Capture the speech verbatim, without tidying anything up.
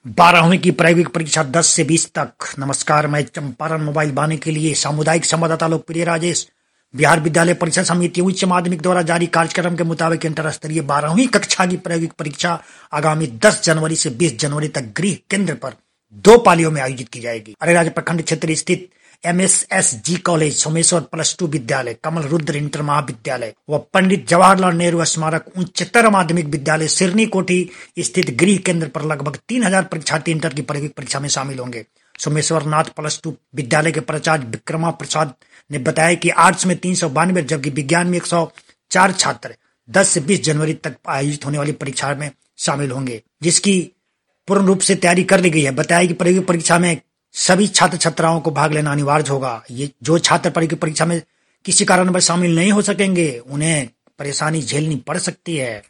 बारहवीं की प्रायोगिक परीक्षा दस से बीस तक। नमस्कार, मैं चंपारण मोबाइल बाने के लिए सामुदायिक संवाददाता लोकप्रिय राजेश। बिहार विद्यालय परीक्षा समिति उच्च माध्यमिक द्वारा जारी कार्यक्रम के मुताबिक इंटर स्तरीय बारहवीं कक्षा की प्रायोगिक परीक्षा आगामी दस जनवरी से बीस जनवरी तक गृह केंद्र पर दो पालियों में आयोजित की जाएगी। अरेराज प्रखंड क्षेत्र स्थित M S S G college, Someshwar plus two विद्यालय, कमल रुद्र इंटर महाविद्यालय व पंडित जवाहरलाल नेहरू स्मारक उच्चतर माध्यमिक विद्यालय सिरनी कोठी स्थित गृह केंद्र पर लगभग तीन हजार परीक्षार्थी इंटर की प्रायोगिक परीक्षा में शामिल होंगे। सोमेश्वर नाथ प्लस टू विद्यालय के प्राचार्य विक्रमा प्रसाद ने बताया कि आर्ट्स में तीन सौ बानवे जबकि विज्ञान में एक सौ चार छात्र दस से बीस जनवरी तक आयोजित होने वाली परीक्षा में शामिल होंगे, जिसकी पूर्ण रूप से तैयारी कर ली गई है। बताया कि प्रायोगिक परीक्षा में सभी छात्र छात्राओं को भाग लेना अनिवार्य होगा। ये जो छात्र प्रायोगिक परीक्षा में किसी कारणवश शामिल नहीं हो सकेंगे, उन्हें परेशानी झेलनी पड़ सकती है।